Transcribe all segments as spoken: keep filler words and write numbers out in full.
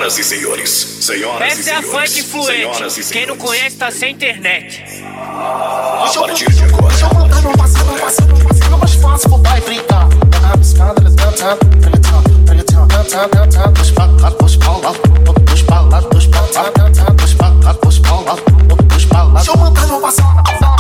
Senhoras e senhores, senhoras Essa e é a senhores, funk influente. senhoras e Quem não senhores. conhece tá sem internet. A partir de agora, deixa eu mandar no passado, no passado, no passado, no mais fácil, vou vai brincar. Tá piscando, eles dançando, preguiçando, preguiçando, dançando, dançando, dois pra cá, dois pra lá, dois pra lá, dois pra lá, dançando, dois pra cá, dois pra lá, dois pra lá. Deixa eu mandar no passado, no passado.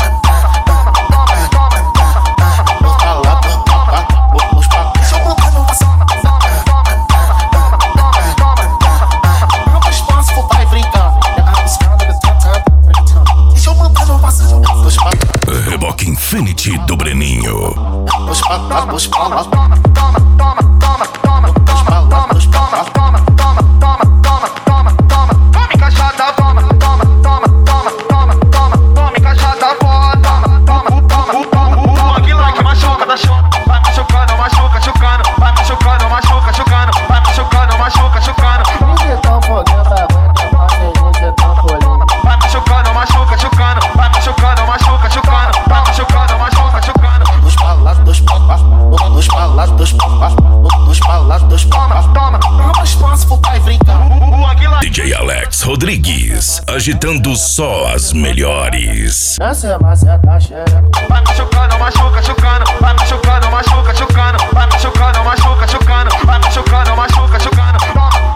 Reboque Infinity do Breninho. Dois pra lá, dois pra lá, toma, toma, toma, toma, toma, dois pra lá, dois pra lá, toma, toma, toma, toma, toma, toma, toma encaixada, toma, toma, toma, toma, toma, toma, toma encaixada, toma, toma, toma, toma. O Aguilar que machuca, da chuva, vai machucando, machuca, chucando, vai machucando, machuca, chucando, vai machucando, machuca, chucando. Você tão fodendo agora, você tão fodendo. Vai machucando, machuca, chucando, vai machucando, machuca, chucando, vai machucando, machuca, chucando. Dois pra lá, dois pra lá, dois pra lá, dois pra lá, dois pra lá, dois pra lá, toma, toma espaço pro pai brincar. O Aguilar. D J Alex Rodrigues, agitando só as melhores. Essa é a maceta cheia. Vai machucando, machuca, chucando, vai machucando, machuca, chucando, vai machucando, machuca, chucando, vai machucando, machuca, chucando.